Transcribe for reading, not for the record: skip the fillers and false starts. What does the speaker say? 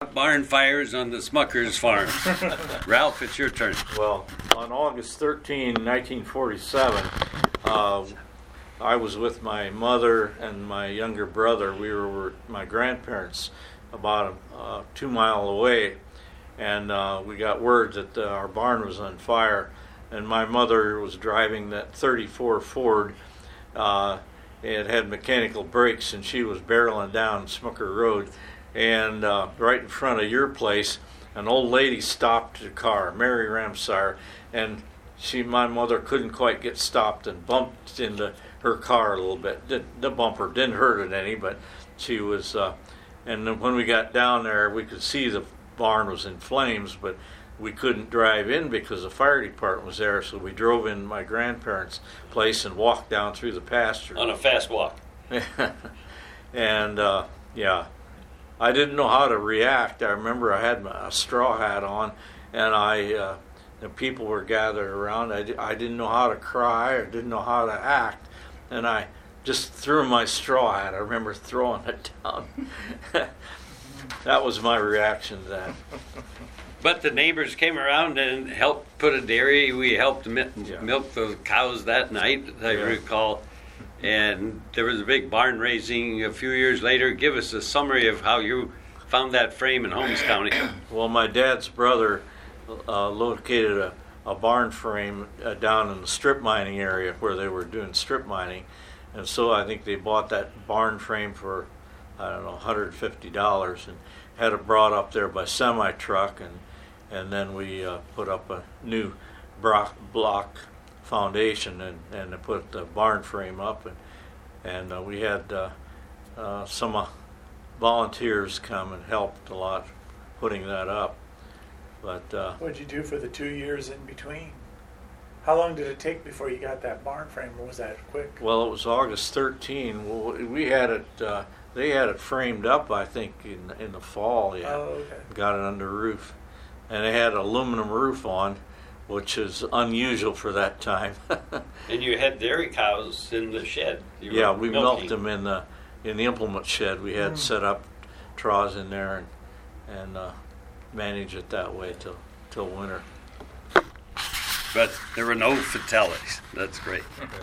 about barn fires on the Smuckers farm. Ralph, it's your turn. Well, on August 13, 1947, I was with my mother and my younger brother. We were with my grandparents about 2 miles away, and we got word that our barn was on fire. And my mother was driving that 34 Ford. It had mechanical brakes, and she was barreling down Smucker Road. And right in front of your place, an old lady stopped the car, Mary Ramsire, and my mother couldn't quite get stopped and bumped into her car a little bit. The bumper didn't hurt it any, but she was. And then when we got down there, we could see the barn was in flames, but we couldn't drive in because the fire department was there, so we drove in my grandparents' place and walked down through the pasture. On a fast walk. And, yeah, I didn't know how to react. I remember I had a straw hat on, and the people were gathered around. I didn't know how to cry or didn't know how to act, and I just threw my straw hat. I remember throwing it down. That was my reaction to that. But the neighbors came around and helped put a dairy. We helped milk the cows that night, I recall. And there was a big barn raising a few years later. Give us a summary of how you found that frame in Holmes County. Well, my dad's brother located a barn frame down in the strip mining area where they were doing strip mining. And so I think they bought that barn frame for, I don't know, $150 and had it brought up there by semi-truck. And then we put up a new block foundation and put the barn frame up. And we had some volunteers come and helped a lot putting that up. But what did you do for the 2 years in between? How long did it take before you got that barn frame, or was that quick? Well, it was August 13. Well, we had it. They had it framed up, I think, in the fall. Yeah, oh, okay. Got it under roof, and they had aluminum roof on, which is unusual for that time. And you had dairy cows in the shed. Yeah, we milked them in the implement shed. We had set up troughs in there and manage it that way till winter. But there were no fatalities. That's great.